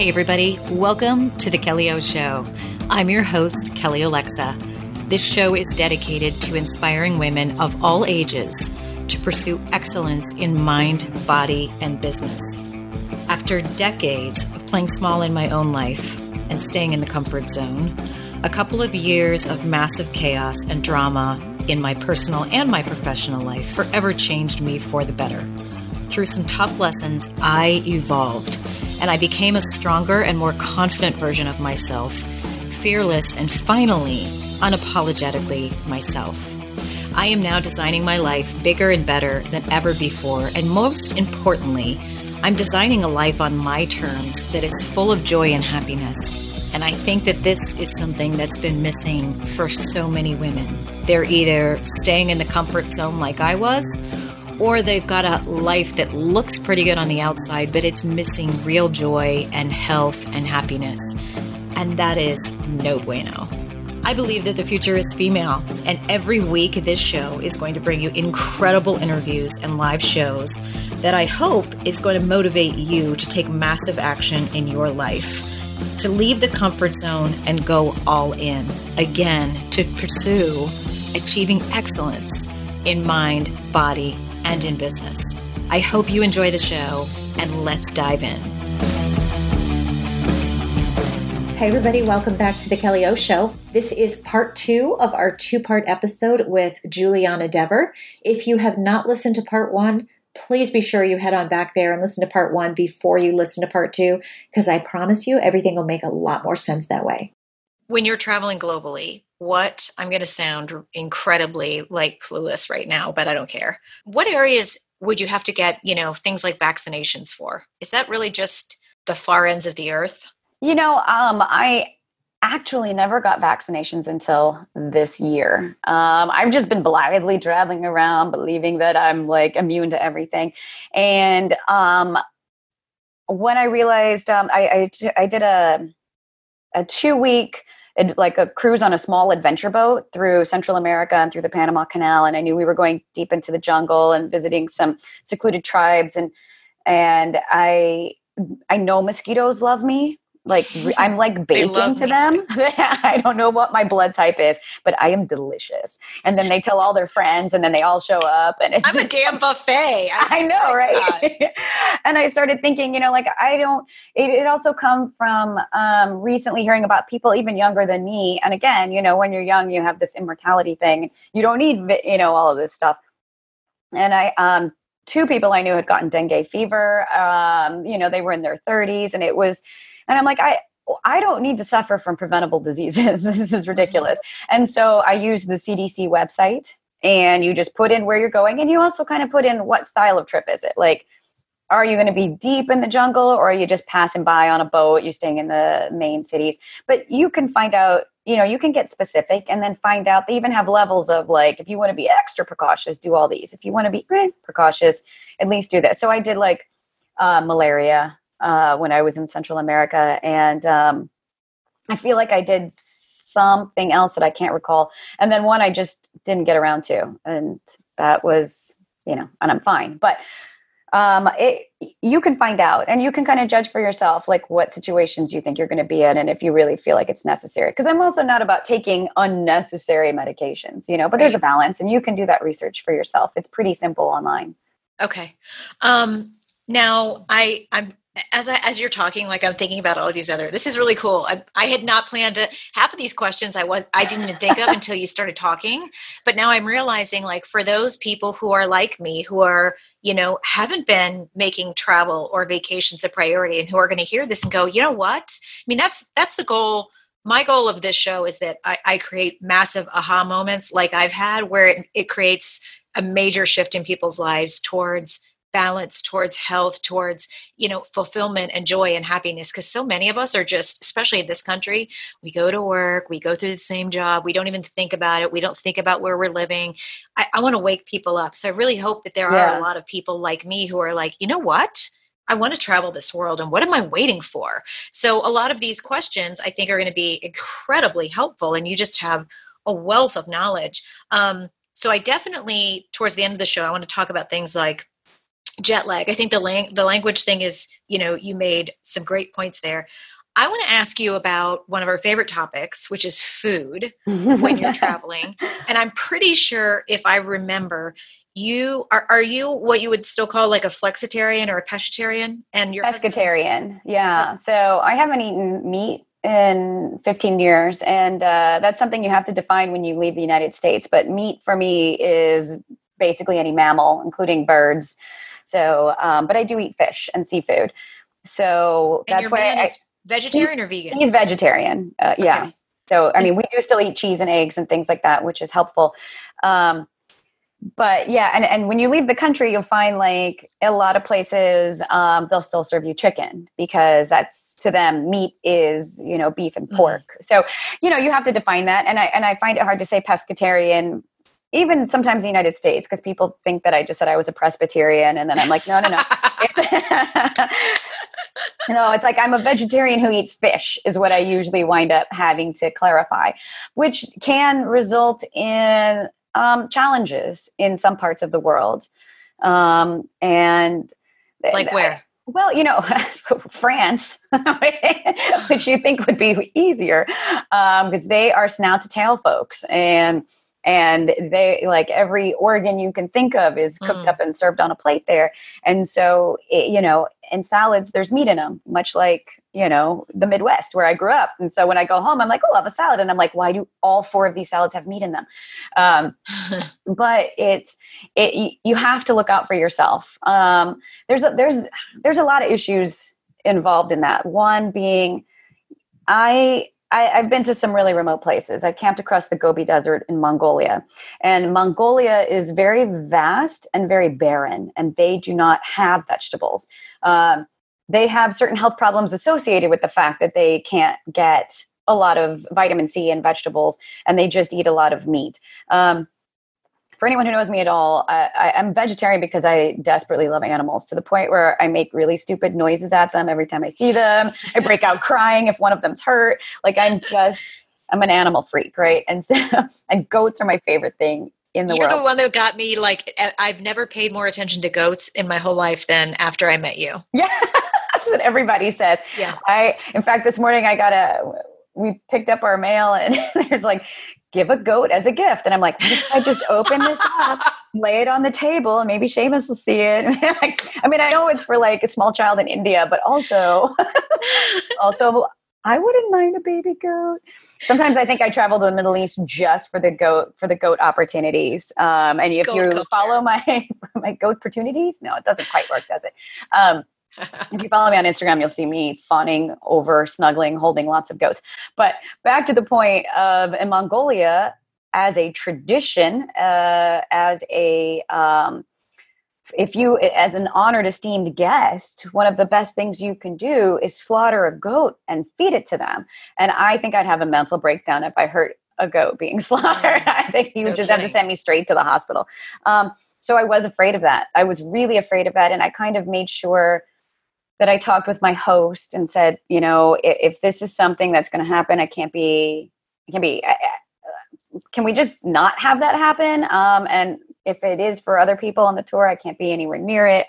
Hey everybody, welcome to The Kelly O Show. I'm your host, Kelly Alexa. This show is dedicated to inspiring women of all ages to pursue excellence in mind, body, and business. After decades of playing small in my own life and staying in the comfort zone, a couple of years of massive chaos and drama in my personal and my professional life forever changed me for the better. Through some tough lessons, I evolved, and I became a stronger and more confident version of myself, fearless and finally, unapologetically myself. I am now designing my life bigger and better than ever before, and most importantly, I'm designing a life on my terms that is full of joy and happiness. And I think that this is something that's been missing for so many women. They're either staying in the comfort zone like I was, or they've got a life that looks pretty good on the outside, but it's missing real joy and health and happiness. And that is no bueno. I believe that the future is female, and every week this show is going to bring you incredible interviews and live shows that I hope is going to motivate you to take massive action in your life, to leave the comfort zone and go all in, again, to pursue achieving excellence in mind, body, and in business. I hope you enjoy the show, and let's dive in. Hey everybody, welcome back to the Kelly O Show. This is part 2 of our 2-part episode with Juliana Dever. If you have not listened to part 1, please be sure you head on back there and listen to part 1 before you listen to part 2, because I promise you everything will make a lot more sense that way. When you're traveling globally, I'm going to sound incredibly like clueless right now, but I don't care. What areas would you have to get, things like vaccinations for? Is that really just the far ends of the earth? I actually never got vaccinations until this year. I've just been blithely traveling around, believing that I'm like immune to everything. And when I realized I did a 2-week like a cruise on a small adventure boat through Central America and through the Panama Canal. And I knew we were going deep into the jungle and visiting some secluded tribes. And I know mosquitoes love me. Like I'm like bacon to them. I don't know what my blood type is, but I am delicious. And then they tell all their friends, and then they all show up. And it's I'm a damn buffet. I know, right? And I started thinking, It also come from recently hearing about people even younger than me. And again, when you're young, you have this immortality thing. You don't need, all of this stuff. And I 2 people I knew had gotten dengue fever. They were in their 30s, and I'm like, I don't need to suffer from preventable diseases. This is ridiculous. And so I use the CDC website, and you just put in where you're going. And you also kind of put in what style of trip is it? Like, are you going to be deep in the jungle, or are you just passing by on a boat? You're staying in the main cities. But you can find out, you can get specific and then find out. They even have levels of like, if you want to be extra precautious, do all these. If you want to be precautious, at least do this. So I did like malaria when I was in Central America. And I feel like I did something else that I can't recall. And then one I just didn't get around to. And that was, and I'm fine. But you can find out, and you can kind of judge for yourself, like what situations you think you're going to be in, and if you really feel like it's necessary. Because I'm also not about taking unnecessary medications, but there's a balance, and you can do that research for yourself. It's pretty simple online. Okay. Now I'm as you're talking, like I'm thinking about all of these this is really cool. I had not planned it. Half of these questions I didn't even think of until you started talking. But now I'm realizing, like, for those people who are like me, who are, haven't been making travel or vacations a priority, and who are going to hear this and go, you know what? I mean, that's the goal. My goal of this show is that I create massive aha moments like I've had, where it creates a major shift in people's lives towards balance, towards health, towards, fulfillment and joy and happiness. Because so many of us are just, especially in this country, we go to work, we go through the same job. We don't even think about it. We don't think about where we're living. I want to wake people up. So I really hope that there are a lot of people like me who are like, you know what? I want to travel this world, and what am I waiting for? So a lot of these questions I think are going to be incredibly helpful, and you just have a wealth of knowledge. So I definitely, towards the end of the show, I want to talk about things like jet lag. I think the language thing is, you made some great points there. I want to ask you about one of our favorite topics, which is food when you're traveling. And I'm pretty sure, if I remember, are you what you would still call like a flexitarian or a pescatarian? And your pescatarian. Yeah. So I haven't eaten meat in 15 years. And that's something you have to define when you leave the United States. But meat for me is basically any mammal, including birds. So, but I do eat fish and seafood. So and that's why vegetarian or vegan? He's vegetarian. Yeah. Okay. So, I mean, we do still eat cheese and eggs and things like that, which is helpful. But yeah, and when you leave the country, you'll find like a lot of places, they'll still serve you chicken because that's, to them, meat is, beef and pork. So, you have to define that. And I find it hard to say pescatarian, even sometimes in the United States, because people think that I just said I was a Presbyterian. And then I'm like, no. No, it's like I'm a vegetarian who eats fish is what I usually wind up having to clarify, which can result in challenges in some parts of the world. And like where? Well, France, which you think would be easier, because they are snout to tail folks, and they, like, every organ you can think of is cooked up and served on a plate there. And so, in salads, there's meat in them, much like, the Midwest where I grew up. And so when I go home, I'm like, oh, I'll have a salad. And I'm like, why do all 4 of these salads have meat in them? But you have to look out for yourself. There's a lot of issues involved in that. One being, I've been to some really remote places. I camped across the Gobi Desert in Mongolia. And Mongolia is very vast and very barren, and they do not have vegetables. They have certain health problems associated with the fact that they can't get a lot of vitamin C in vegetables, and they just eat a lot of meat. For anyone who knows me at all, I'm vegetarian because I desperately love animals, to the point where I make really stupid noises at them every time I see them. I break out crying if one of them's hurt. Like, I'm an animal freak, right? And so, and goats are my favorite thing in the world. You're the one that got me, like, I've never paid more attention to goats in my whole life than after I met you. Yeah, that's what everybody says. Yeah. In fact, this morning we picked up our mail, and there's like, give a goat as a gift. And I'm like, I just open this up, lay it on the table, and maybe Seamus will see it. I know it's for like a small child in India, but also I wouldn't mind a baby goat. Sometimes I think I travel to the Middle East just for the goat opportunities. And if you follow my goat opportunities, no, it doesn't quite work, does it? If you follow me on Instagram, you'll see me fawning over, snuggling, holding lots of goats. But back to the point of, in Mongolia, as a tradition, as an honored, esteemed guest, one of the best things you can do is slaughter a goat and feed it to them. And I think I'd have a mental breakdown if I heard a goat being slaughtered. I think you would just have to send me straight to the hospital. So I was afraid of that. I was really afraid of that. And I kind of made sure that I talked with my host and said, if this is something that's going to happen, can we just not have that happen? And if it is for other people on the tour, I can't be anywhere near it.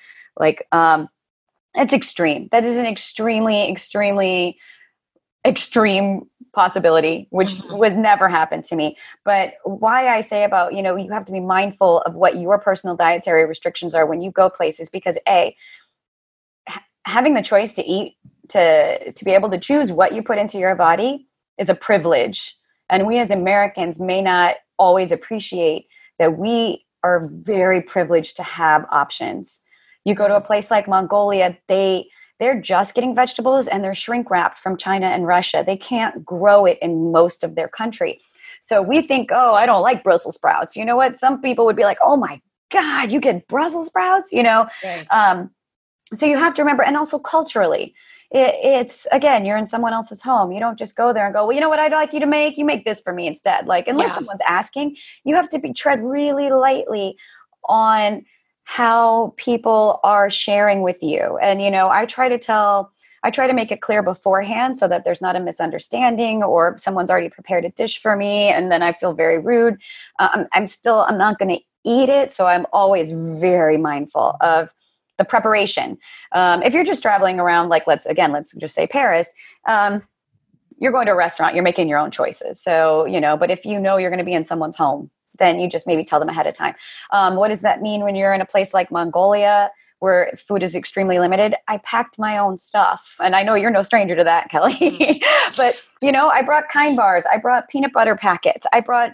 It's extreme. That is an extremely, extremely extreme possibility, which would never happen to me. But why I say about, you have to be mindful of what your personal dietary restrictions are when you go places, because having the choice to eat, to be able to choose what you put into your body is a privilege. And we as Americans may not always appreciate that we are very privileged to have options. You go to a place like Mongolia, they're just getting vegetables, and they're shrink wrapped from China and Russia. They can't grow it in most of their country. So we think, oh, I don't like Brussels sprouts. You know what? Some people would be like, oh my God, you get Brussels sprouts, Right. So you have to remember, and also culturally, it's, again, you're in someone else's home. You don't just go there and go, well, you know what I'd like you to make? You make this for me instead. Like, unless someone's asking, you have to tread really lightly on how people are sharing with you. And, I try to make it clear beforehand so that there's not a misunderstanding, or someone's already prepared a dish for me and then I feel very rude. I'm not going to eat it. So I'm always very mindful of the preparation. If you're just traveling around, like let's just say Paris, you're going to a restaurant, you're making your own choices. So, but if you're going to be in someone's home, then you just maybe tell them ahead of time. What does that mean when you're in a place like Mongolia, where food is extremely limited? I packed my own stuff. And I know you're no stranger to that, Kelly. But, I brought Kind bars. I brought peanut butter packets. I brought,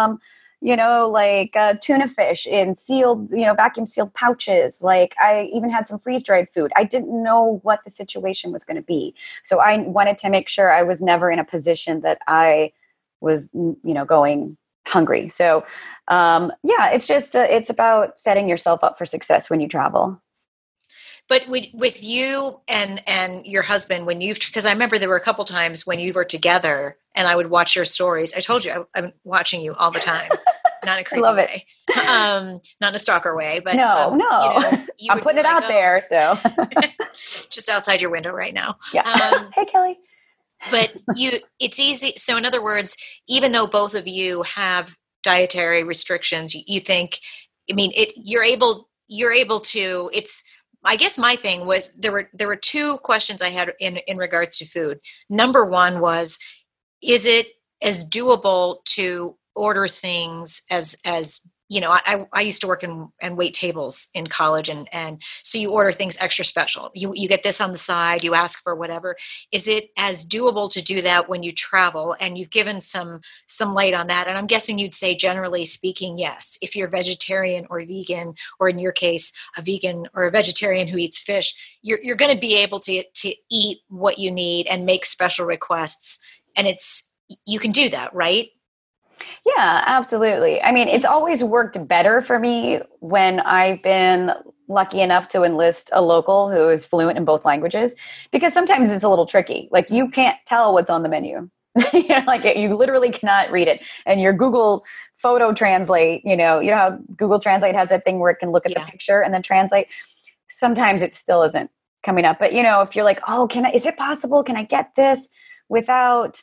tuna fish in sealed, vacuum sealed pouches. Like I even had some freeze dried food. I didn't know what the situation was going to be. So I wanted to make sure I was never in a position that I was, going hungry. So, it's just, it's about setting yourself up for success when you travel. But with you and your husband, because I remember there were a couple times when you were together and I would watch your stories. I told you I'm watching you all the time, not in a creepy way, not in a stalker way, but no, I'm putting it out there. So just outside your window right now. Yeah. Hey, Kelly. But it's easy. So in other words, even though both of you have dietary restrictions, you think, you're able to, I guess my thing was there were two questions I had in regards to food. Number one was, is it as doable to order things as I used to work and wait tables in college, and so you order things extra special. You get this on the side, you ask for whatever. Is it as doable to do that when you travel? And you've given some light on that. And I'm guessing you'd say, generally speaking, yes. If you're vegetarian or vegan, or in your case, a vegan or a vegetarian who eats fish, you're going to be able to eat what you need and make special requests. And you can do that, right? Yeah, absolutely. It's always worked better for me when I've been lucky enough to enlist a local who is fluent in both languages, because sometimes it's a little tricky. Like you can't tell what's on the menu. You literally cannot read it. And your Google photo translate, you know how Google Translate has that thing where it can look at the picture and then translate. Sometimes it still isn't coming up. But, if you're like, oh, is it possible? Can I get this without,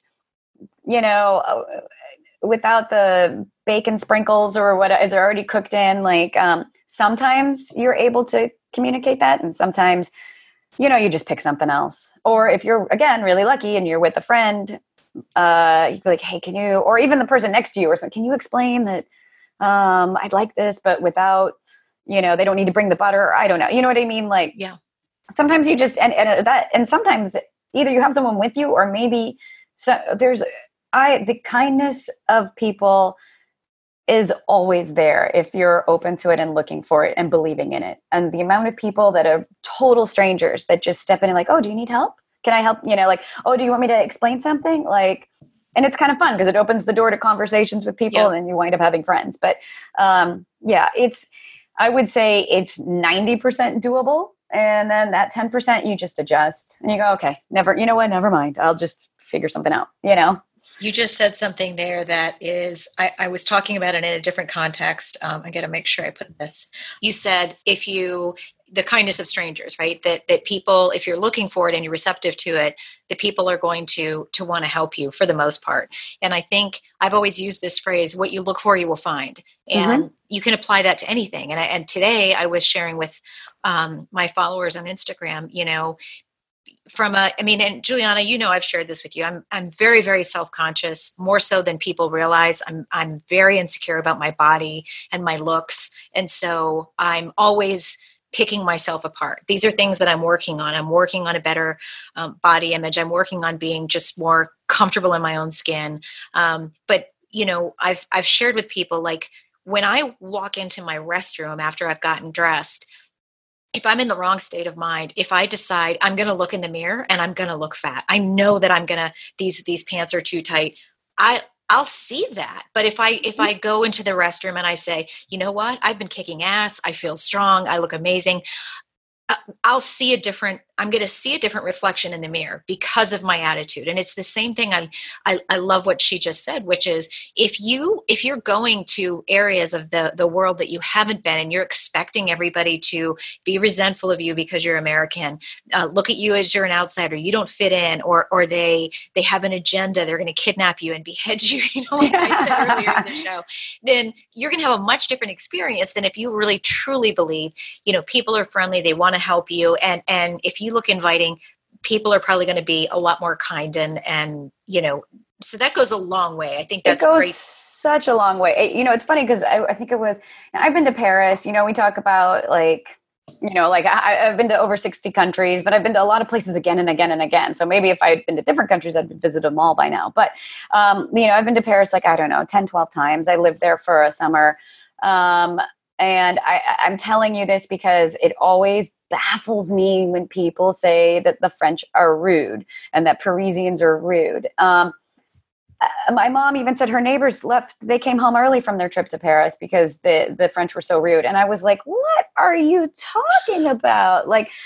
without the bacon sprinkles or what is it already cooked in? Like, sometimes you're able to communicate that. And sometimes, you just pick something else. Or if you're, again, really lucky and you're with a friend, you'd be like, hey, can you, or even the person next to you or something, can you explain that, I'd like this, but without, they don't need to bring the butter. I don't know. You know what I mean? Like, sometimes you just, and sometimes either you have someone with you or maybe the kindness of people is always there if you're open to it and looking for it and believing in it. And the amount of people that are total strangers that just step in and like, oh, do you need help? Can I help? Oh, do you want me to explain something? Like, and it's kind of fun because it opens the door to conversations with people and you wind up having friends. But I would say it's 90% doable. And then that 10% you just adjust and you go, okay, never mind. I'll just figure something out, You just said something there that is, I was talking about it in a different context. I got to make sure I put this. You said the kindness of strangers, right? That people, if you're looking for it and you're receptive to it, the people are going to want to help you for the most part. And I think I've always used this phrase, what you look for, you will find. And you can apply that to anything. And today I was sharing with my followers on Instagram, and Juliana, I've shared this with you. I'm very, very self-conscious, more so than people realize. I'm very insecure about my body and my looks. And so I'm always picking myself apart. These are things that I'm working on. I'm working on a better body image. I'm working on being just more comfortable in my own skin. But I've shared with people, like when I walk into my restroom after I've gotten dressed, if I'm in the wrong state of mind, if I decide I'm going to look in the mirror and I'm going to look fat, I know that these pants are too tight. I'll see that. But if I go into the restroom and I say, you know what, I've been kicking ass, I feel strong, I look amazing, I'll see a different I'm going to see a different reflection in the mirror because of my attitude. And it's the same thing. I love what she just said, which is if you're going to areas of the world that you haven't been, and you're expecting everybody to be resentful of you because you're American, look at you as you're an outsider, you don't fit in, or they have an agenda, they're going to kidnap you and behead you, like I said earlier in the show, then you're going to have a much different experience than if you really truly believe, people are friendly, they want to help you. And if you look inviting, people are probably going to be a lot more kind and so that goes a long way. I think that's great. Such a long way. It's funny because I think I've been to Paris, we talk about I've been to over 60 countries, but I've been to a lot of places again and again and again. So maybe if I had been to different countries, I'd visit them all by now. But, I've been to Paris, 10, 12 times. I lived there for a summer. And I'm telling you this because it always baffles me when people say that the French are rude and that Parisians are rude. My mom even said her neighbors left. They came home early from their trip to Paris because the French were so rude. And I was like, what are you talking about?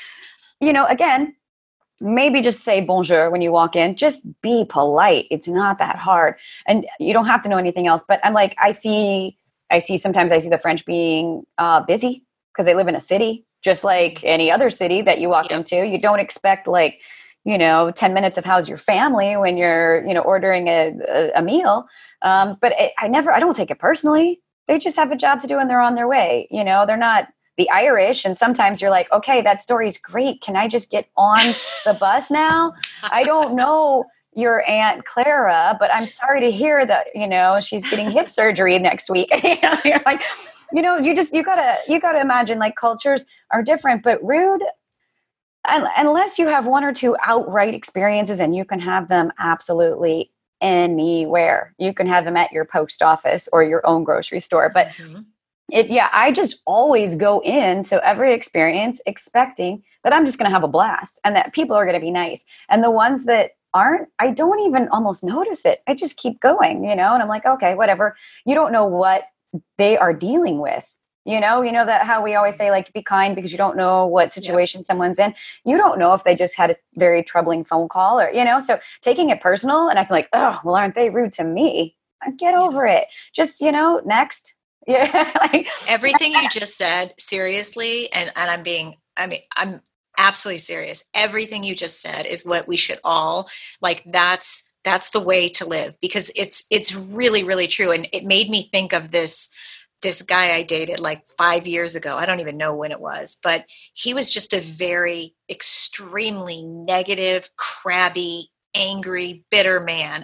Again, maybe just say bonjour when you walk in. Just be polite. It's not that hard. And you don't have to know anything else. But I'm like, sometimes I see the French being busy because they live in a city, just like any other city that you walk into. You don't expect 10 minutes of how's your family when you're, ordering a meal. But I don't take it personally. They just have a job to do and they're on their way. They're not the Irish. And sometimes you're like, okay, that story's great. Can I just get on the bus now? I don't know your Aunt Clara, but I'm sorry to hear that, she's getting hip surgery next week. You're like, you gotta imagine cultures are different, but rude, unless you have one or two outright experiences, and you can have them absolutely anywhere. You can have them at your post office or your own grocery store. But I just always go into every experience expecting that I'm just going to have a blast and that people are going to be nice. And the ones that aren't, I don't even almost notice it. I just keep going, and I'm like, okay, whatever. You don't know what they are dealing with. That how we always say, be kind because you don't know what situation someone's in. You don't know if they just had a very troubling phone call or, so taking it personal and acting like, oh, well, aren't they rude to me? Get over it. Just, next. Yeah. Everything you just said, seriously. And I'm absolutely serious. Everything you just said is what we should all that's the way to live, because it's really, really true. And it made me think of this guy I dated 5 years ago. I don't even know when it was, but he was just a very extremely negative, crabby, angry, bitter man.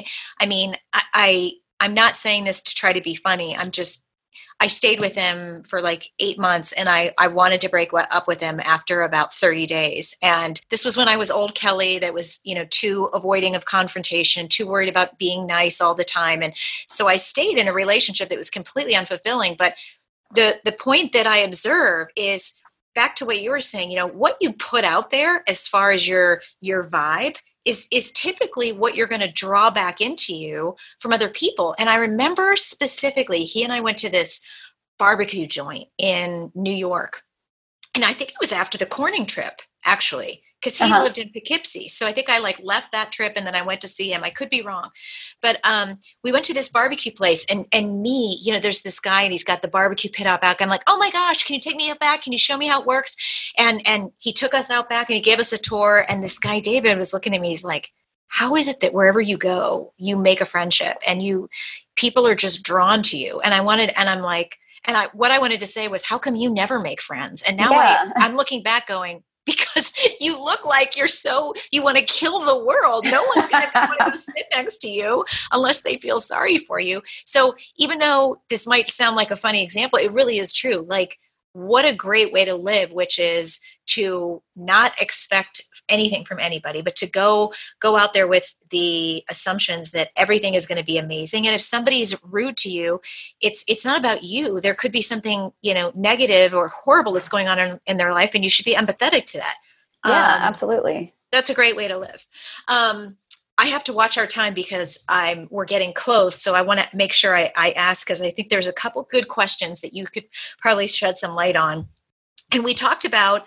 I'm not saying this to try to be funny. I stayed with him for 8 months, and I wanted to break up with him after about 30 days. And this was when I was old Kelly that was, too avoiding of confrontation, too worried about being nice all the time. And so I stayed in a relationship that was completely unfulfilling. But the point that I observe is back to what you were saying, what you put out there as far as your vibe is typically what you're going to draw back into you from other people. And I remember specifically, he and I went to this barbecue joint in New York. And I think it was after the Corning trip, actually, because he lived in Poughkeepsie. So I think I left that trip and then I went to see him. I could be wrong. But we went to this barbecue place and me, there's this guy and he's got the barbecue pit out back. I'm like, oh my gosh, can you take me out back? Can you show me how it works? And he took us out back and he gave us a tour. And this guy, David, was looking at me. He's like, how is it that wherever you go, you make a friendship and people are just drawn to you? And what I wanted to say was, how come you never make friends? And now I'm looking back going, because you look like you want to kill the world. No one's going to want to sit next to you unless they feel sorry for you. So even though this might sound like a funny example, it really is true. What a great way to live, which is to not expect anything from anybody, but to go out there with the assumptions that everything is going to be amazing. And if somebody's rude to you, it's not about you. There could be something, negative or horrible that's going on in their life, and you should be empathetic to that. Yeah, absolutely. That's a great way to live. I have to watch our time because we're getting close. So I want to make sure I ask, because I think there's a couple good questions that you could probably shed some light on. And we talked about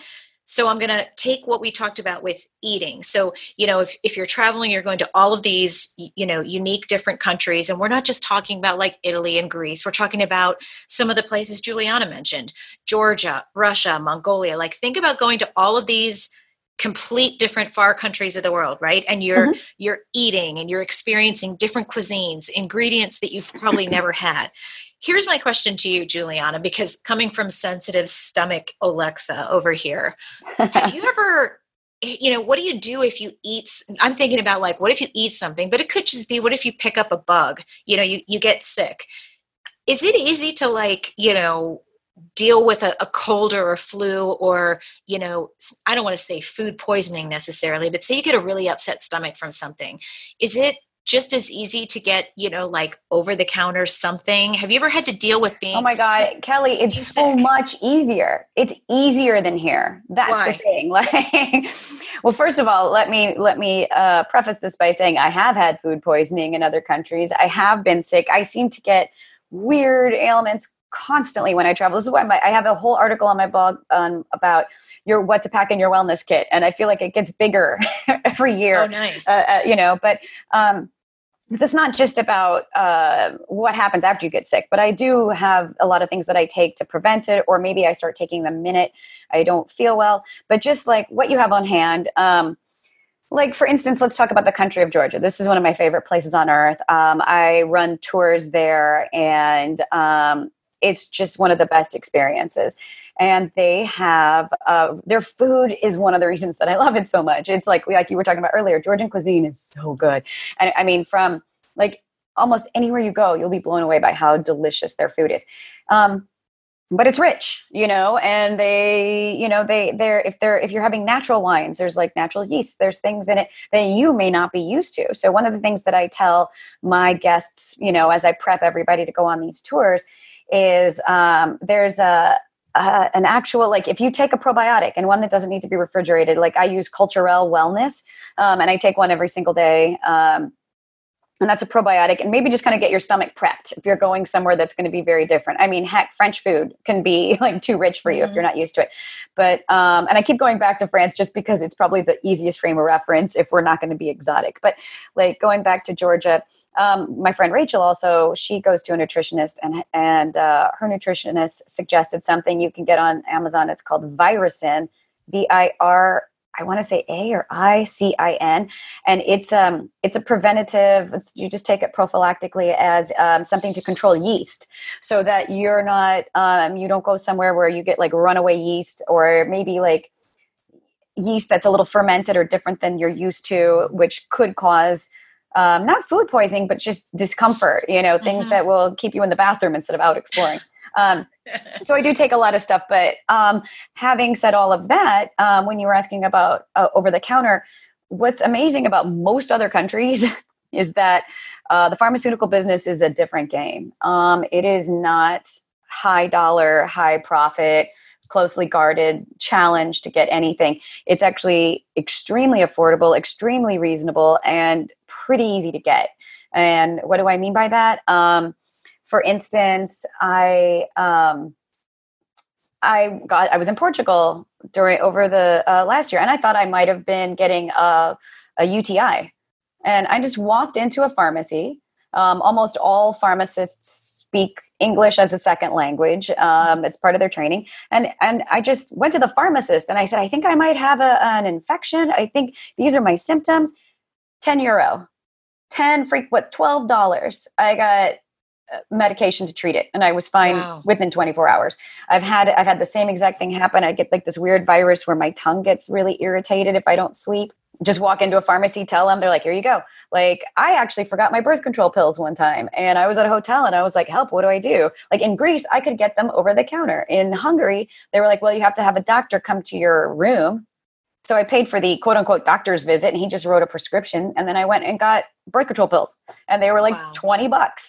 So I'm going to take what we talked about with eating. So, if you're traveling, you're going to all of these, unique different countries. And we're not just talking about like Italy and Greece. We're talking about some of the places Juliana mentioned, Georgia, Russia, Mongolia. Like think about going to all of these complete different far countries of the world, right? And you're eating and you're experiencing different cuisines, ingredients that you've probably never had. Here's my question to you, Juliana, because coming from sensitive stomach Alexa over here, have you ever, what do you do if you eat? I'm thinking about like, what if you eat something, but it could just be, what if you pick up a bug, you get sick. Is it easy to like, deal with a cold or a flu or, I don't want to say food poisoning necessarily, but say you get a really upset stomach from something. Is it just as easy to get, like over the counter something? Have you ever had to deal with being? Oh my God, Kelly, it's so much easier. It's easier than here. That's the thing. Like, well, first of all, let me preface this by saying I have had food poisoning in other countries. I have been sick. I seem to get weird ailments constantly when I travel. This is why I have a whole article on my blog about what to pack in your wellness kit. And I feel like it gets bigger every year. Oh, nice. But because it's not just about what happens after you get sick, but I do have a lot of things that I take to prevent it, or maybe I start taking the minute I don't feel well. But just like what you have on hand, like for instance, let's talk about the country of Georgia. This is one of my favorite places on earth. I run tours there, and it's just one of the best experiences. And they have their food is one of the reasons that I love it so much. It's like you were talking about earlier, Georgian cuisine is so good. And I mean, from like almost anywhere you go, you'll be blown away by how delicious their food is. But it's rich, and if you're having natural wines, there's like natural yeast, there's things in it that you may not be used to. So one of the things that I tell my guests, as I prep everybody to go on these tours is there's an actual, like if you take a probiotic and one that doesn't need to be refrigerated, like I use Culturelle Wellness, and I take one every single day. And that's a probiotic, and maybe just kind of get your stomach prepped if you're going somewhere that's going to be very different. I mean, heck, French food can be like too rich for you if you're not used to it. But, and I keep going back to France just because it's probably the easiest frame of reference if we're not going to be exotic. But like going back to Georgia, my friend Rachel also, she goes to a nutritionist, and her nutritionist suggested something you can get on Amazon. It's called Viricin, I want to say AICIN, and it's a preventative. You just take it prophylactically as something to control yeast, so that you're not you don't go somewhere where you get like runaway yeast, or maybe like yeast that's a little fermented or different than you're used to, which could cause not food poisoning, but just discomfort. Things that will keep you in the bathroom instead of out exploring. So I do take a lot of stuff, but having said all of that, when you were asking about over the counter, what's amazing about most other countries is that the pharmaceutical business is a different game. It is not high dollar, high profit, closely guarded challenge to get anything. It's actually extremely affordable, extremely reasonable, and pretty easy to get. And what do I mean by that? For instance, I was in Portugal over the last year, and I thought I might have been getting a UTI. And I just walked into a pharmacy. Almost all pharmacists speak English as a second language. It's part of their training. And I just went to the pharmacist and I said, I think I might have an infection. I think these are my symptoms. €10. $12. I got medication to treat it, and I was fine within 24 hours. I've had the same exact thing happen. I get like this weird virus where my tongue gets really irritated if I don't sleep. Just walk into a pharmacy, tell them, they're like, here you go. Like, I actually forgot my birth control pills one time, and I was at a hotel and I was like, help, what do I do? Like in Greece, I could get them over the counter. In Hungary, they were like, well, you have to have a doctor come to your room. So I paid for the quote unquote doctor's visit, and he just wrote a prescription. And then I went and got birth control pills, and they were like $20.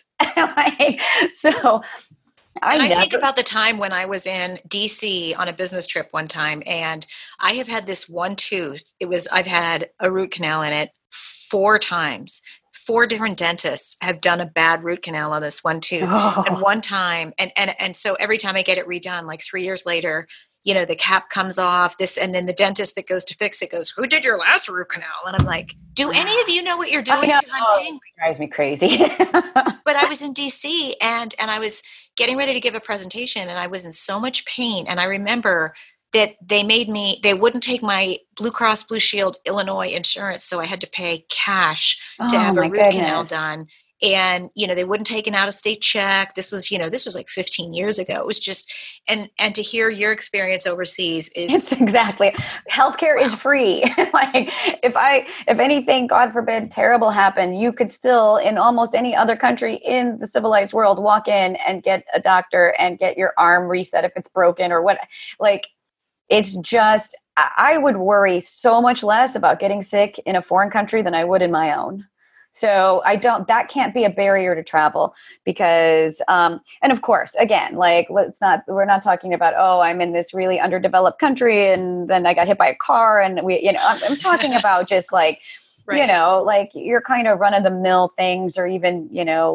So I think about the time when I was in DC on a business trip one time, and I have had this one tooth. I've had a root canal in it 4 times. 4 different dentists have done a bad root canal on this one tooth. And one time, and so every time I get it redone, like 3 years later, the cap comes off, this, and then the dentist that goes to fix it goes, who did your last root canal? And I'm like, do any of you know what you're doing? Because I'm paying. It drives me crazy. But I was in DC and I was getting ready to give a presentation and I was in so much pain. And I remember that they wouldn't take my Blue Cross Blue Shield Illinois insurance. So I had to pay cash to have a root canal done. And, they wouldn't take an out-of-state check. This was like 15 years ago. It was just, and to hear your experience overseas is exactly. Healthcare is free. Like if anything, God forbid, terrible happened, you could still, in almost any other country in the civilized world, walk in and get a doctor and get your arm reset if it's broken or what. Like, it's just, I would worry so much less about getting sick in a foreign country than I would in my own. So that can't be a barrier to travel because, and of course, again, like, we're not talking about, oh, I'm in this really underdeveloped country and then I got hit by a car and I'm talking about just like, right. Like you're kind of run of the mill things or even,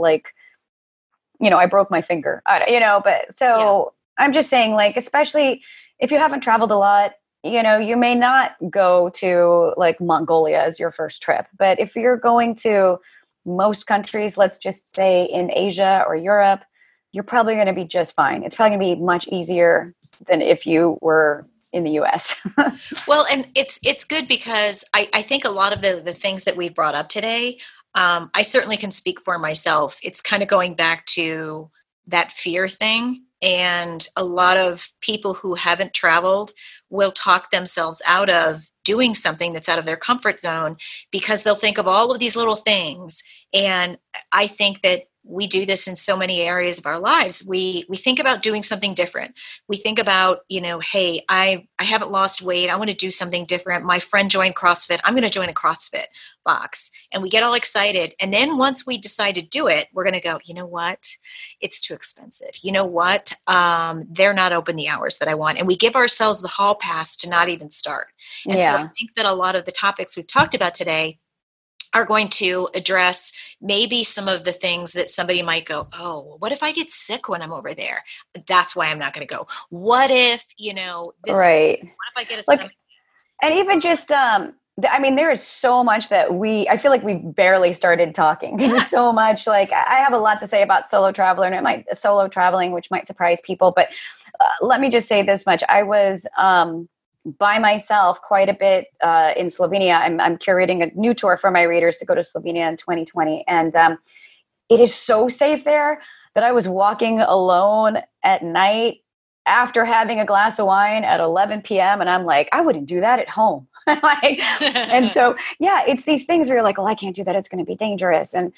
I broke my finger, but so yeah. I'm just saying, like, especially if you haven't traveled a lot, you may not go to like Mongolia as your first trip, but if you're going to most countries, let's just say in Asia or Europe, you're probably going to be just fine. It's probably going to be much easier than if you were in the US. Well, and it's good because I think a lot of the things that we've brought up today, I certainly can speak for myself. It's kind of going back to that fear thing. And a lot of people who haven't traveled will talk themselves out of doing something that's out of their comfort zone because they'll think of all of these little things. And I think that we do this in so many areas of our lives. We think about doing something different. We think about, hey, I haven't lost weight. I want to do something different. My friend joined CrossFit. I'm going to join a CrossFit box. And we get all excited. And then once we decide to do it, we're going to go, you know what? It's too expensive. You know what? They're not open the hours that I want. And we give ourselves the hall pass to not even start. And so I think that a lot of the topics we've talked about today are going to address maybe some of the things that somebody might go, oh, what if I get sick when I'm over there? That's why I'm not going to go. What if, this, right. What if I get a stomach? And even just, there is so much that I feel like we barely started talking. There's so much, like, I have a lot to say about solo traveling, which might surprise people, but let me just say this much. I was, by myself quite a bit in Slovenia. I'm curating a new tour for my readers to go to Slovenia in 2020. And it is so safe there that I was walking alone at night after having a glass of wine at 11 p.m. And I'm like, I wouldn't do that at home. And so, it's these things where you're like, well, I can't do that. It's going to be dangerous. And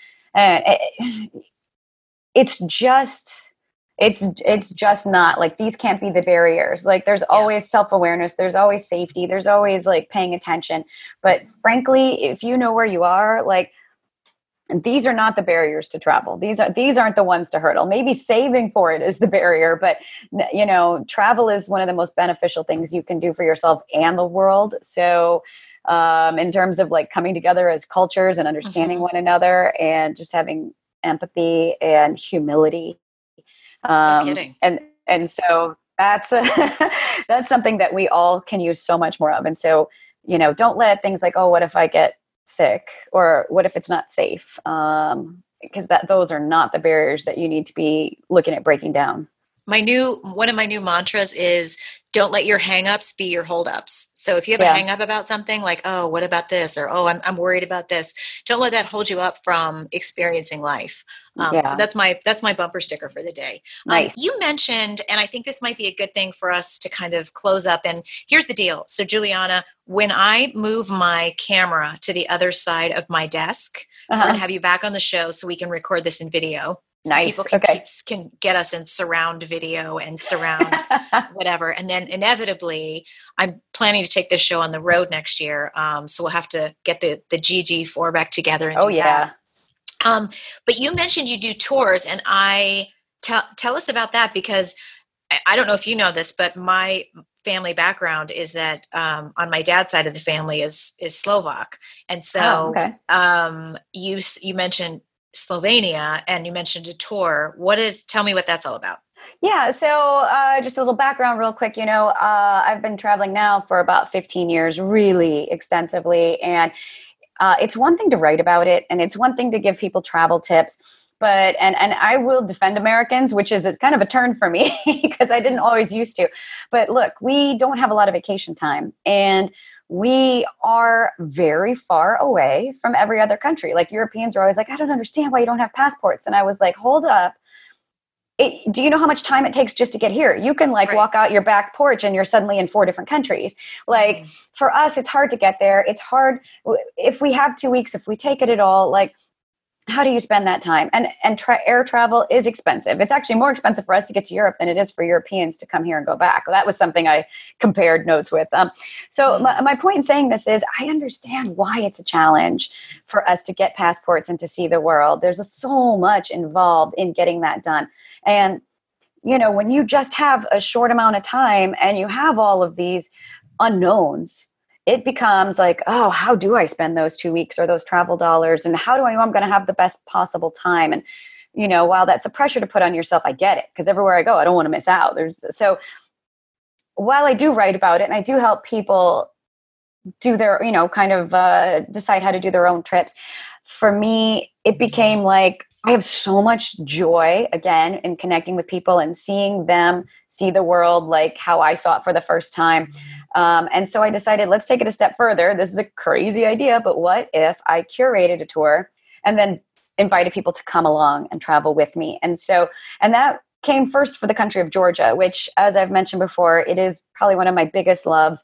it's just not, like, these can't be the barriers. Like, there's always self-awareness. There's always safety. There's always, like, paying attention. But frankly, if you know where you are, like, these are not the barriers to travel. These aren't the ones to hurdle. Maybe saving for it is the barrier, but travel is one of the most beneficial things you can do for yourself and the world. So, in terms of, like, coming together as cultures and understanding one another and just having empathy and humility. No kidding. And so that's that's something that we all can use so much more of. And so, don't let things like, oh, what if I get sick, or what if it's not safe? Because those are not the barriers that you need to be looking at breaking down. One of my new mantras is, don't let your hangups be your holdups. So if you have a hang up about something, like, oh, what about this? Or, oh, I'm worried about this. Don't let that hold you up from experiencing life. So that's my bumper sticker for the day. Nice. You mentioned, and I think this might be a good thing for us to kind of close up. And here's the deal. So Juliana, when I move my camera to the other side of my desk, we're going to have you back on the show so we can record this in video. So nice. People can get us in surround video and surround whatever. And then inevitably, I'm planning to take this show on the road next year. So we'll have to get the GG4 back together and do that. But you mentioned you do tours, and tell us about that, because I don't know if you know this, but my family background is that on my dad's side of the family is Slovak. And so you mentioned Slovenia and you mentioned a tour. Tell me what that's all about. Yeah. So just a little background real quick. I've been traveling now for about 15 years, really extensively. And it's one thing to write about it, and it's one thing to give people travel tips. But and I will defend Americans, which is kind of a turn for me because I didn't always used to. But look, we don't have a lot of vacation time, and we are very far away from every other country. Like Europeans are always like, I don't understand why you don't have passports. And I was like, hold up. Do you know how much time it takes just to get here? You can Right. walk out your back porch and you're suddenly in 4 different countries. For us, it's hard to get there. It's hard if we have 2 weeks, if we take it at all, how do you spend that time? And air travel is expensive. It's actually more expensive for us to get to Europe than it is for Europeans to come here and go back. That was something I compared notes with. My point in saying this is I understand why it's a challenge for us to get passports and to see the world. There's so much involved in getting that done. And, when you just have a short amount of time and you have all of these unknowns, it becomes like, oh, how do I spend those 2 weeks or those travel dollars? And how do I know I'm going to have the best possible time? And, while that's a pressure to put on yourself, I get it. Because everywhere I go, I don't want to miss out. So while I do write about it and I do help people do their, decide how to do their own trips, for me, it became like, I have so much joy, again, in connecting with people and seeing them see the world like how I saw it for the first time. And so I decided, let's take it a step further. This is a crazy idea, but what if I curated a tour and then invited people to come along and travel with me? And that came first for the country of Georgia, which, as I've mentioned before, it is probably one of my biggest loves.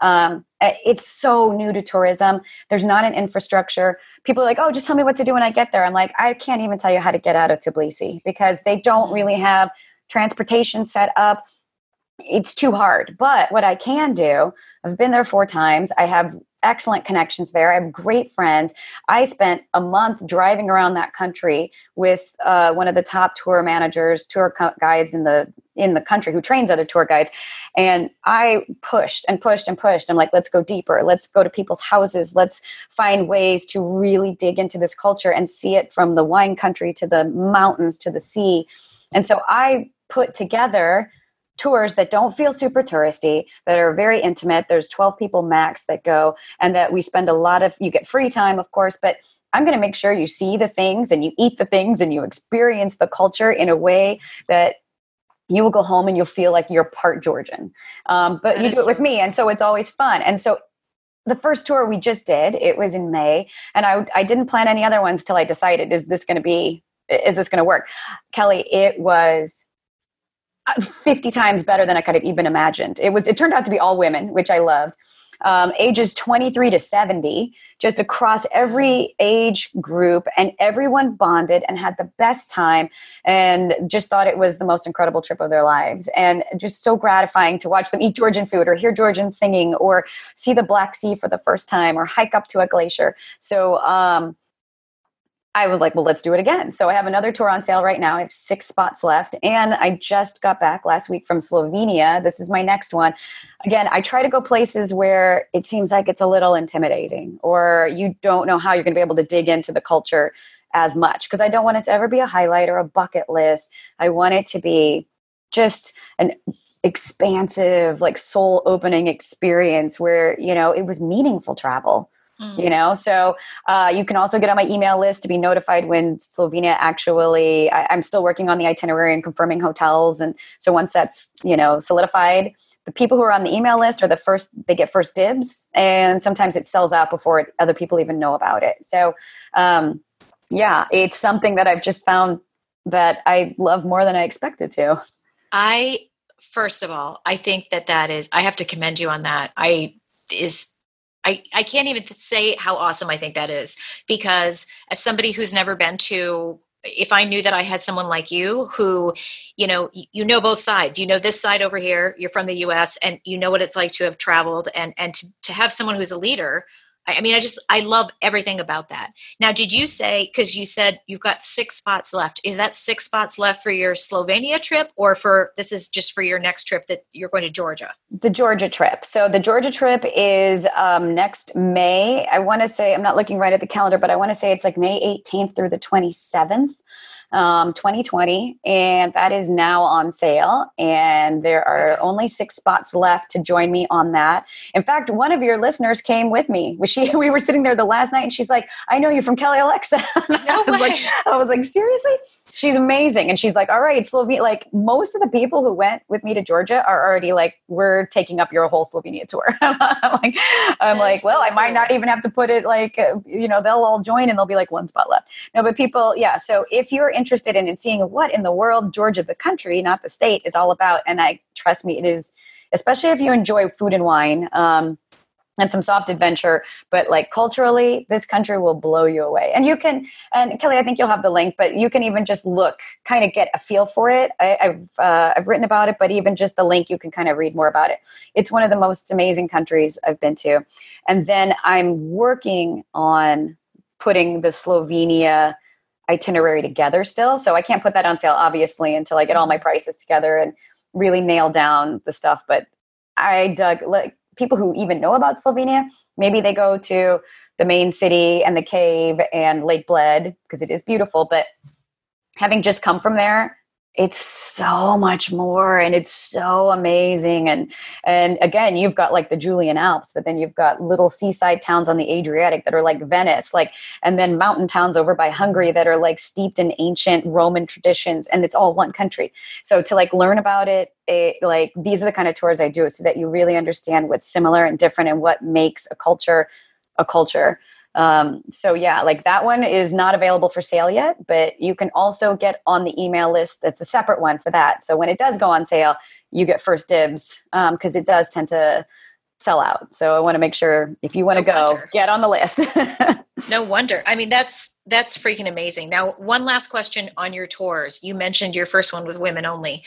It's so new to tourism. There's not an infrastructure. People are like, oh, just tell me what to do when I get there. I'm like, I can't even tell you how to get out of Tbilisi because they don't really have transportation set up. It's too hard. But what I can do, I've been there 4 times. I have excellent connections there. I have great friends. I spent a month driving around that country with one of the top tour managers, guides in the country who trains other tour guides. And I pushed and pushed and pushed. I'm like, let's go deeper. Let's go to people's houses. Let's find ways to really dig into this culture and see it from the wine country to the mountains to the sea. And so I put together tours that don't feel super touristy, that are very intimate. There's 12 people max that go, and that we spend you get free time, of course, but I'm going to make sure you see the things and you eat the things and you experience the culture in a way that you will go home and you'll feel like you're part Georgian. But you do it with me. And so it's always fun. And so the first tour we just did, it was in May, and I didn't plan any other ones till I decided, is this going to work? Kelly, it was 50 times better than I could have even imagined. It turned out to be all women, which I loved. Ages 23 to 70, just across every age group, and everyone bonded and had the best time and just thought it was the most incredible trip of their lives. And just so gratifying to watch them eat Georgian food or hear Georgian singing or see the Black Sea for the first time or hike up to a glacier. So, I was like, well, let's do it again. So I have another tour on sale right now. I have 6 spots left. And I just got back last week from Slovenia. This is my next one. Again, I try to go places where it seems like it's a little intimidating or you don't know how you're going to be able to dig into the culture as much, because I don't want it to ever be a highlight or a bucket list. I want it to be just an expansive, soul opening experience where, it was meaningful travel. So you can also get on my email list to be notified when Slovenia actually, I'm still working on the itinerary and confirming hotels. And so once that's, solidified, the people who are on the email list are they get first dibs. And sometimes it sells out before other people even know about it. So, it's something that I've just found that I love more than I expected to. First of all, I think that is, I have to commend you on that. I can't even say how awesome I think that is, because as somebody who's never been to, if I knew that I had someone like you who, you know both sides, this side over here, you're from the US and you know what it's like to have traveled and to have someone who's a leader. I love everything about that. Now, did you say, because you said you've got 6 spots left, is that 6 spots left for your Slovenia trip or this is just for your next trip that you're going to Georgia? The Georgia trip. So the Georgia trip is next May. I want to say, I'm not looking right at the calendar, but I want to say it's like May 18th through the 27th. 2020, and that is now on sale. And there are only 6 spots left to join me on that. In fact, one of your listeners came with me. We were sitting there the last night, and she's like, "I know you from Kelly Alexa." No way. I was like, seriously? She's amazing. And she's like, all right, Slovenia. Like most of the people who went with me to Georgia are already like, we're taking up your whole Slovenia tour. I'm like, well, I might not even have to put it like, they'll all join and there'll be like 1 spot left. No, but people, yeah. So if you're interested in seeing what in the world Georgia, the country, not the state, is all about, and trust me, it is, especially if you enjoy food and wine, and some soft adventure, but like culturally, this country will blow you away. And you can, and Kelly, I think you'll have the link, but you can even just look, kind of get a feel for it. I've written about it, but even just the link, you can kind of read more about it. It's one of the most amazing countries I've been to. And then I'm working on putting the Slovenia itinerary together still. So I can't put that on sale, obviously, until I get all my prices together and really nail down the stuff. But I dug, like, people who even know about Slovenia, maybe they go to the main city and the cave and Lake Bled because it is beautiful. But having just come from there, it's so much more and it's so amazing. And again, you've got like the Julian Alps, but then you've got little seaside towns on the Adriatic that are like Venice, and then mountain towns over by Hungary that are like steeped in ancient Roman traditions, and it's all one country. So to like learn about it, like these are the kind of tours I do so that you really understand what's similar and different and what makes a culture a culture. So yeah, like that one is not available for sale yet, but you can also get on the email list. That's a separate one for that. So when it does go on sale, you get first dibs, because it does tend to sell out. So I want to make sure if you want to go, get on the list. No wonder. I mean, that's freaking amazing. Now, one last question on your tours. You mentioned your first one was women only.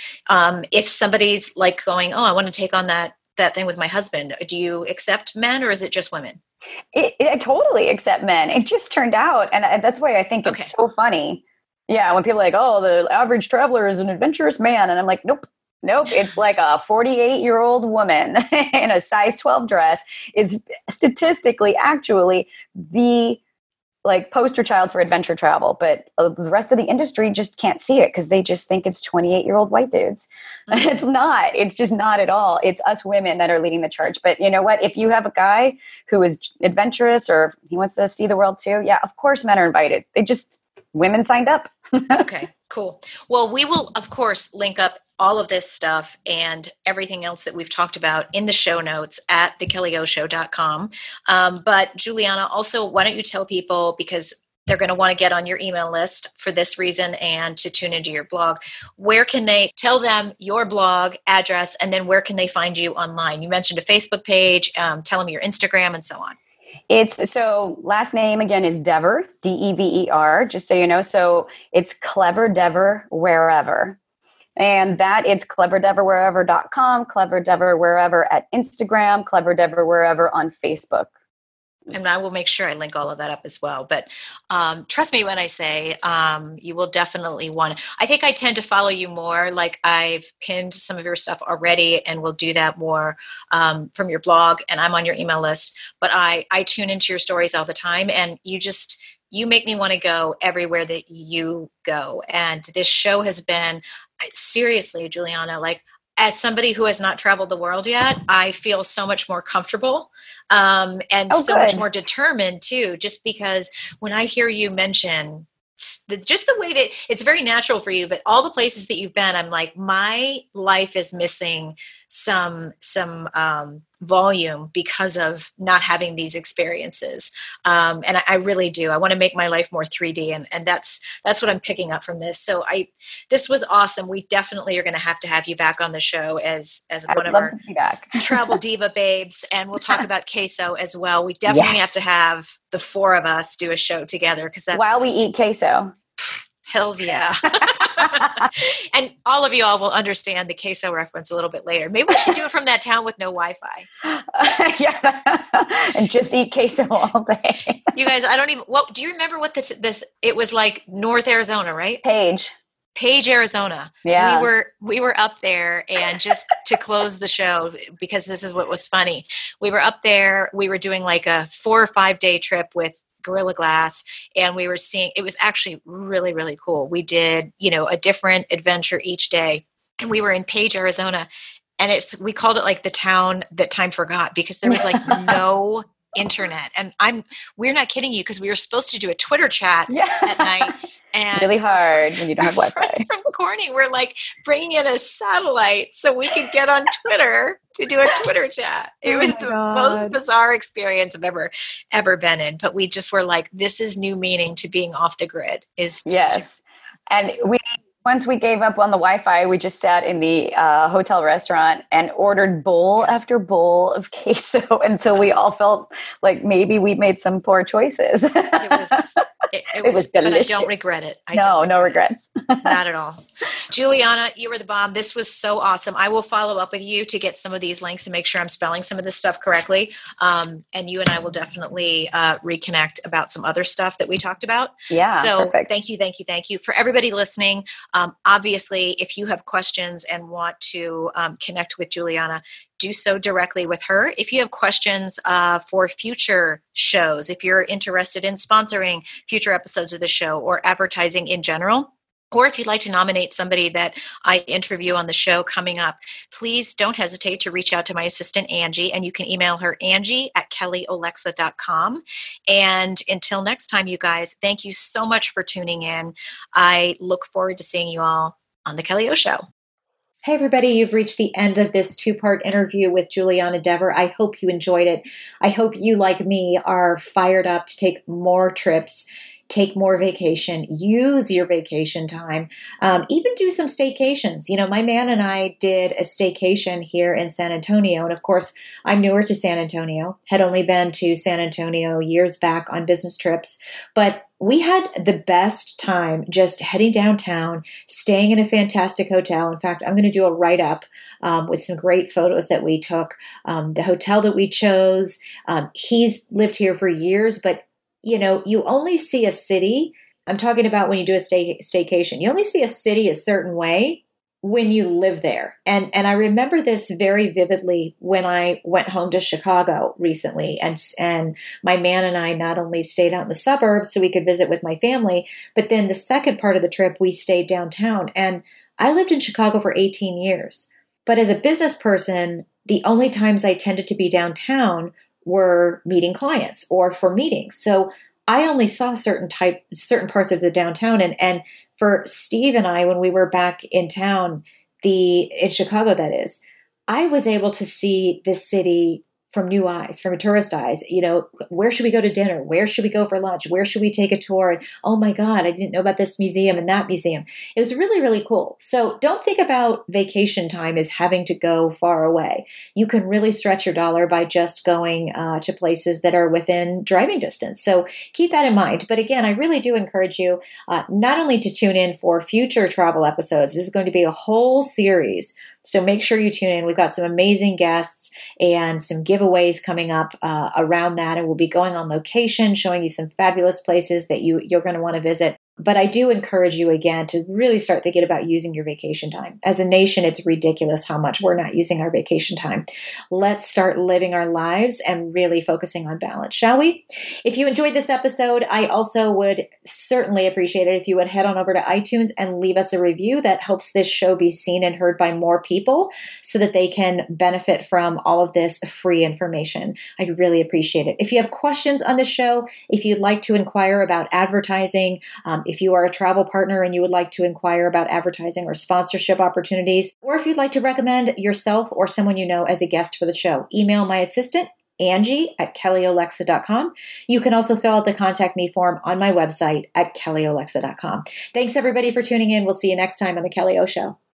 If somebody's like going, oh, I want to take on that thing with my husband, do you accept men or is it just women? I totally accept men. It just turned out, and that's why I think it's so funny. Yeah, when people are like, oh, the average traveler is an adventurous man. And I'm like, nope. It's like a 48-year-old woman in a size 12 dress is statistically actually the like poster child for adventure travel. But the rest of the industry just can't see it because they just think it's 28-year-old white dudes. Mm-hmm. It's not. It's just not at all. It's us women that are leading the charge. But you know what? If you have a guy who is adventurous or he wants to see the world too, yeah, of course men are invited. Women signed up. Okay, cool. Well, we will, of course, link up all of this stuff and everything else that we've talked about in the show notes at thekelliyoshow.com. But Juliana, also, why don't you tell people, because they're going to want to get on your email list for this reason and to tune into your blog, where can they tell them your blog address, and then where can they find you online? You mentioned a Facebook page, tell them your Instagram and so on. So last name again is Dever, Dever, just so you know. So it's Clever Dever Wherever. And that it's cleverdeverwherever.com, cleverdeverwherever at Instagram, cleverdeverwherever on Facebook. And I will make sure I link all of that up as well. But trust me when I say you will definitely want. I think I tend to follow you more. Like I've pinned some of your stuff already, and we'll do that more from your blog. And I'm on your email list. But I tune into your stories all the time, and you make me want to go everywhere that you go. And this show has been, seriously, Juliana, like as somebody who has not traveled the world yet, I feel so much more comfortable and much more determined too, just because when I hear you mention just the way that it's very natural for you, but all the places that you've been, I'm like, my life is missing some volume because of not having these experiences. And I really do. I want to make my life more 3D. And that's what I'm picking up from this. So this was awesome. We definitely are going to have you back on the show as one of our travel diva babes. And we'll talk about queso as well. We definitely have to have the 4 of us do a show together. While we eat queso. Hells yeah. And all of you all will understand the queso reference a little bit later. Maybe we should do it from that town with no Wi-Fi. Yeah. And just eat queso all day. You guys, do you remember what this it was like? North Arizona, right? Page, Arizona. Yeah. We were up there, and just to close the show, because this is what was funny. We were up there, we were doing like a 4 or 5 day trip with Gorilla Glass, and we were seeing, it was actually really, really cool. We did, a different adventure each day, and we were in Page, Arizona, and we called it like the town that time forgot, because there was like no internet. And we're not kidding you, because we were supposed to do a Twitter chat at night. And really hard when you don't have Wi-Fi. From Corning, we're like bringing in a satellite so we could get on Twitter to do a Twitter chat. It was the most bizarre experience I've ever been in. But we just were like, this is new meaning to being off the grid. Yes. And once we gave up on the Wi-Fi, we just sat in the hotel restaurant and ordered bowl after bowl of queso until we all felt like maybe we made some poor choices. It was delicious. But I don't regret it. No regrets. Not at all. Juliana, you were the bomb. This was so awesome. I will follow up with you to get some of these links and make sure I'm spelling some of this stuff correctly. And you and I will definitely reconnect about some other stuff that we talked about. Yeah. So perfect. Thank you. For everybody listening, obviously, if you have questions and want to connect with Juliana, do so directly with her. If you have questions for future shows, if you're interested in sponsoring future episodes of the show or advertising in general, or if you'd like to nominate somebody that I interview on the show coming up, please don't hesitate to reach out to my assistant, Angie, and you can email her, Angie@KellyOlexa.com. And until next time, you guys, thank you so much for tuning in. I look forward to seeing you all on The Kelly O Show. Hey, everybody, you've reached the end of this 2-part interview with Juliana Dever. I hope you enjoyed it. I hope you, like me, are fired up to take more trips, take more vacation, use your vacation time, even do some staycations. My man and I did a staycation here in San Antonio. And of course, I'm newer to San Antonio, had only been to San Antonio years back on business trips, but we had the best time just heading downtown, staying in a fantastic hotel. In fact, I'm going to do a write-up with some great photos that we took. The hotel that we chose, he's lived here for years, but you only see a city. I'm talking about when you do a staycation. You only see a city a certain way when you live there. And I remember this very vividly when I went home to Chicago recently. And my man and I not only stayed out in the suburbs so we could visit with my family, but then the second part of the trip, we stayed downtown. And I lived in Chicago for 18 years. But as a business person, the only times I tended to be downtown were meeting clients or for meetings. So I only saw certain parts of the downtown. And for Steve and I, when we were back in town, in Chicago, that is, I was able to see this city from new eyes, from a tourist eyes. Where should we go to dinner? Where should we go for lunch? Where should we take a tour? And, oh my God, I didn't know about this museum and that museum. It was really, really cool. So don't think about vacation time as having to go far away. You can really stretch your dollar by just going to places that are within driving distance. So keep that in mind. But again, I really do encourage you not only to tune in for future travel episodes. This is going to be a whole series. So make sure you tune in. We've got some amazing guests and some giveaways coming up around that. And we'll be going on location, showing you some fabulous places that you're going to want to visit. But I do encourage you again to really start thinking about using your vacation time. As a nation, it's ridiculous how much we're not using our vacation time. Let's start living our lives and really focusing on balance, shall we? If you enjoyed this episode, I also would certainly appreciate it if you would head on over to iTunes and leave us a review. That helps this show be seen and heard by more people so that they can benefit from all of this free information. I'd really appreciate it. If you have questions on the show, if you'd like to inquire about advertising, if you are a travel partner and you would like to inquire about advertising or sponsorship opportunities, or if you'd like to recommend yourself or someone you know as a guest for the show, email my assistant, Angie@KellyOlexa.com. You can also fill out the contact me form on my website at KellyOlexa.com. Thanks everybody for tuning in. We'll see you next time on The Kelly O Show.